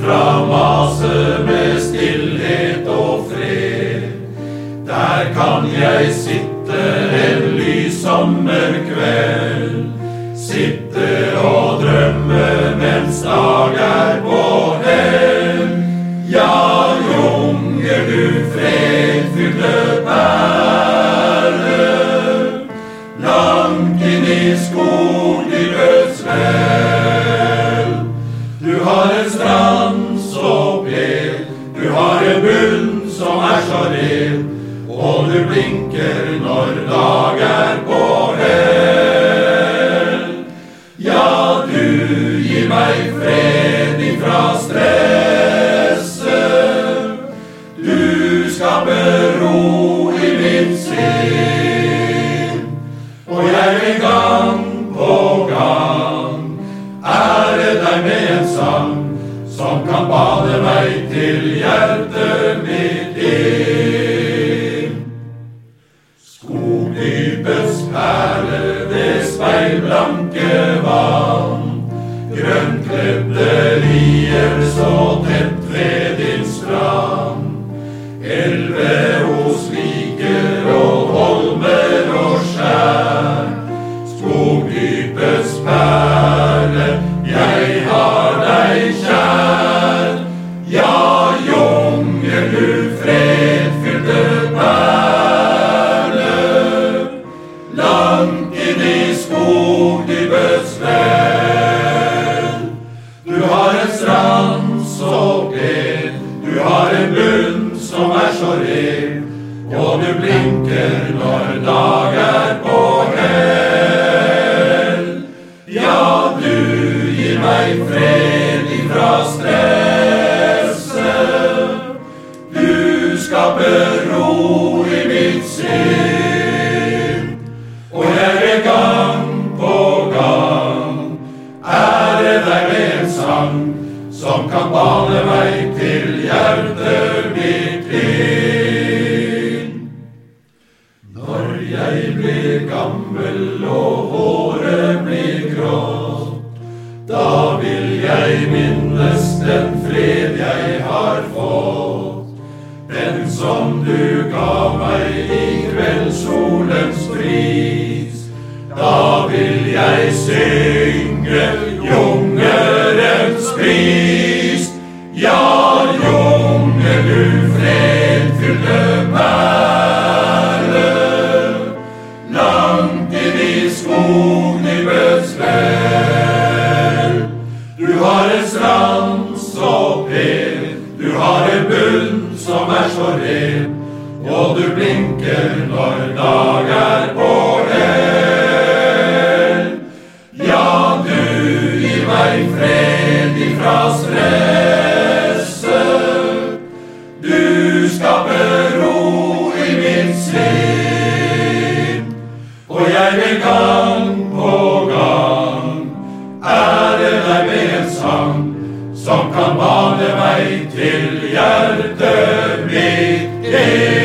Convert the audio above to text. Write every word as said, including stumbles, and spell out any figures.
ifra maset med stillhet og fred. Der kan jeg sitte en lys sommerkveld, sitte og drømme mens dag er på hell. Ja, junger du fredfylte perle, langt inn i skogdyrets vel. Du har en strand så pen, du har en bunn som er så ren, og du blinker når dag er på hell. Ja, du gir meg fred ifra stresset, du skaper ro i min sinn, og jeg vil gang på gang ære deg med en sang som kan bade meg til hjertet mitt inn. Skogdypets perle, det speilblanke vann, grønnkledde lier så tett ved din strand. Elver og sviker og holmer og skjær, skogdypets perle, jeg har deg kjær. Ja, junger du fredfylte perle, langt inn i skogdypets vel. Du har en strand så pen, du har en bunn som er så ren, og du blinker når dag er på hell. Ja, du gir meg fred ifra stresset, du skaper ro i mitt sinn, og jeg vil gang på gang ære deg med en sang som kan bane meg til hjertet mitt inn. Når jeg blir gammel og håret blir grått, da vil jeg minnes den fred jeg har fått, den som du ga meg i kveldssolens bris. Da vil jeg synge jungerens pris. Ja, junger du fredfylte perle, langt inn i skogdypets vel. Du har en strand så pen, du har en bunn som er så ren, og du blinker når dag er på hell. Ja, du gir meg fred ifra stresset, du skaper ro i mitt sinn, og jeg vil gang på gang ære deg med en sang som kan bane meg til hjertet mitt inn.